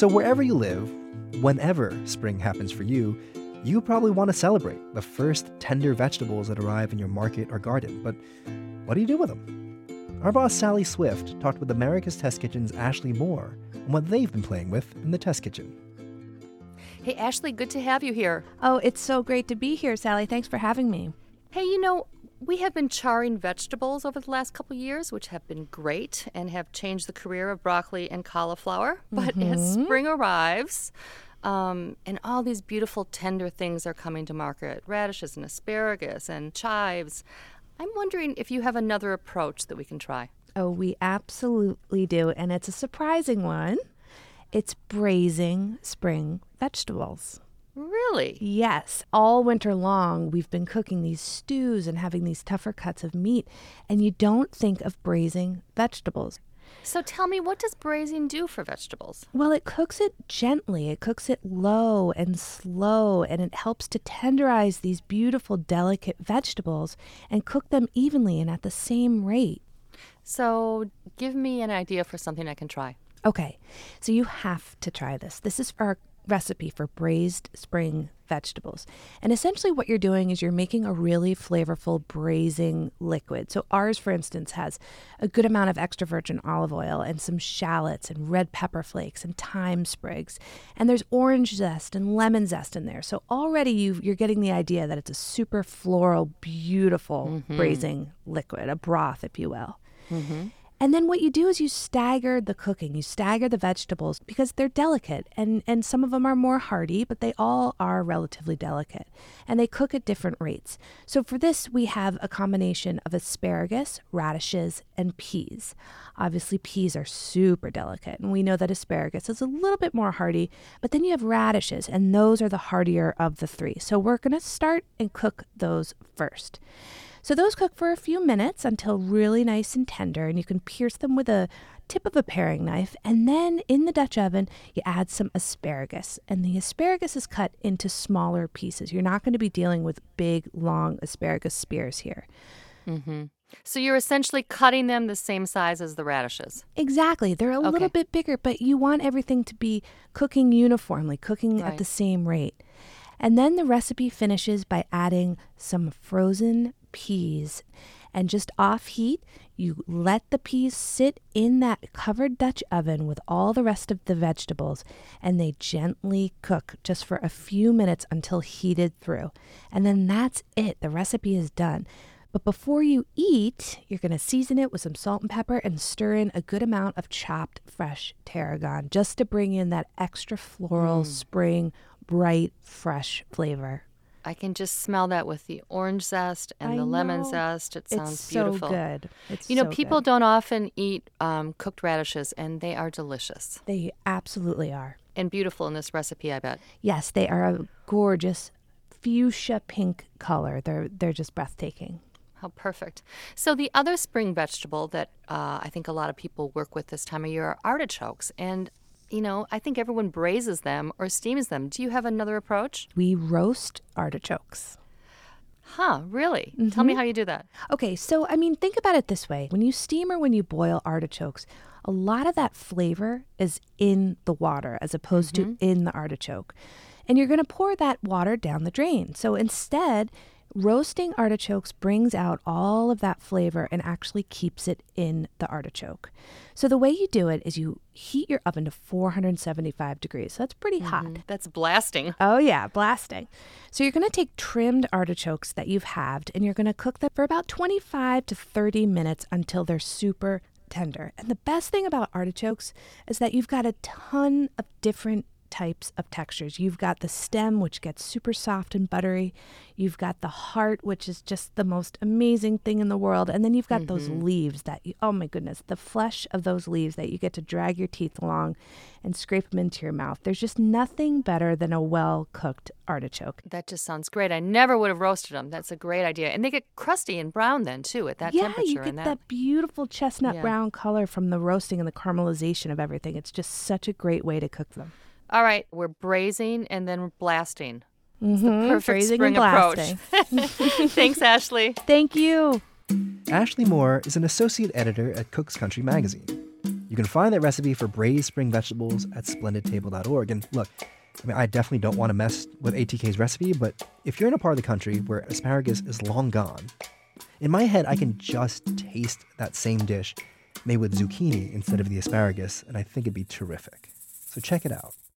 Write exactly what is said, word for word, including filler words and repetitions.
So wherever you live, whenever spring happens for you, you probably want to celebrate the first tender vegetables that arrive in your market or garden. But what do you do with them? Our boss Sally Swift talked with America's Test Kitchen's Ashley Moore on what they've been playing with in the test kitchen. Hey, Ashley, good to have you here. Oh, it's so great to be here, Sally. Thanks for having me. Hey, you know, we have been charring vegetables over the last couple years, which have been great and have changed the career of broccoli and cauliflower. But Mm-hmm. as spring arrives, um, and all these beautiful tender things are coming to market, radishes and asparagus and chives, I'm wondering if you have another approach that we can try. Oh, we absolutely do, and it's a surprising one. It's braising spring vegetables. Really? Yes. All winter long, we've been cooking these stews and having these tougher cuts of meat, and you don't think of braising vegetables. So tell me, what does braising do for vegetables? Well, it cooks it gently. It cooks it low and slow, and it helps to tenderize these beautiful, delicate vegetables and cook them evenly and at the same rate. So give me an idea for something I can try. Okay, so you have to try this. This is our recipe for braised spring vegetables. And essentially what you're doing is you're making a really flavorful braising liquid. So ours, for instance, has a good amount of extra virgin olive oil and some shallots and red pepper flakes and thyme sprigs. And there's orange zest and lemon zest in there. So already you you're getting the idea that it's a super floral, beautiful Mm-hmm. braising liquid, a broth, if you will. Mm-hmm. And then what you do is you stagger the cooking. You stagger the vegetables because they're delicate, and, and some of them are more hearty, but they all are relatively delicate. And they cook at different rates. So for this, we have a combination of asparagus, radishes, and peas. Obviously, peas are super delicate, and we know that asparagus is a little bit more hearty, but then you have radishes, and those are the heartier of the three. So we're going to start and cook those first. So those cook for a few minutes until really nice and tender, and you can pierce them with a tip of a paring knife. And then in the Dutch oven, you add some asparagus. And the asparagus is cut into smaller pieces. You're not going to be dealing with big, long asparagus spears here. Mm-hmm. So you're essentially cutting them the same size as the radishes. Exactly. They're a Okay. little bit bigger, but you want everything to be cooking uniformly, cooking Right. at the same rate. And then the recipe finishes by adding some frozen peas. And just off heat, you let the peas sit in that covered Dutch oven with all the rest of the vegetables, and they gently cook just for a few minutes until heated through. And then that's it. The recipe is done. But before you eat, you're going to season it with some salt and pepper and stir in a good amount of chopped fresh tarragon just to bring in that extra floral, Mm. spring, bright, fresh flavor. I can just smell that with the orange zest and I the lemon know. zest. It sounds It's beautiful. so good. It's You know, so people good. don't often eat um, cooked radishes, and they are delicious They absolutely are. and beautiful in this recipe, I bet. Yes, they are a gorgeous fuchsia pink color. They're they're just breathtaking. How perfect. So the other spring vegetable that uh, I think a lot of people work with this time of year are artichokes. And, you know, I think everyone braises them or steams them. Do you have another approach? We roast artichokes. Huh, really? Tell me how you do that. Okay, so I mean, think about it this way. When you steam or when you boil artichokes, a lot of that flavor is in the water as opposed to in the artichoke. And you're going to pour that water down the drain. So instead, roasting artichokes brings out all of that flavor and actually keeps it in the artichoke. So the way you do it is you heat your oven to four hundred seventy-five degrees. So that's pretty hot. That's blasting. Oh, yeah, blasting. So you're going to take trimmed artichokes that you've halved, and you're going to cook them for about twenty-five to thirty minutes until they're super tender. And the best thing about artichokes is that you've got a ton of different types of textures. You've got the stem, which gets super soft and buttery. You've got the heart, which is just the most amazing thing in the world. And then you've got those leaves that you, oh my goodness, the flesh of those leaves that you get to drag your teeth along and scrape them into your mouth. There's just nothing better than a well-cooked artichoke. That just sounds great. I never would have roasted them. That's a great idea. And they get crusty and brown then, too, at that yeah, temperature. you get and that. that. beautiful chestnut Yeah. brown color from the roasting and the caramelization of everything. It's just such a great way to cook them. All right, we're braising and then blasting. Mm-hmm. Perfect Braising spring and approach. blasting. Thanks, Ashley. Thank you. Ashley Moore is an associate editor at Cook's Country Magazine. You can find that recipe for braised spring vegetables at splendid table dot org. And look, I mean, I definitely don't want to mess with A T K's recipe, but if you're in a part of the country where asparagus is long gone, in my head, I can just taste that same dish made with zucchini instead of the asparagus, and I think it'd be terrific. So check it out.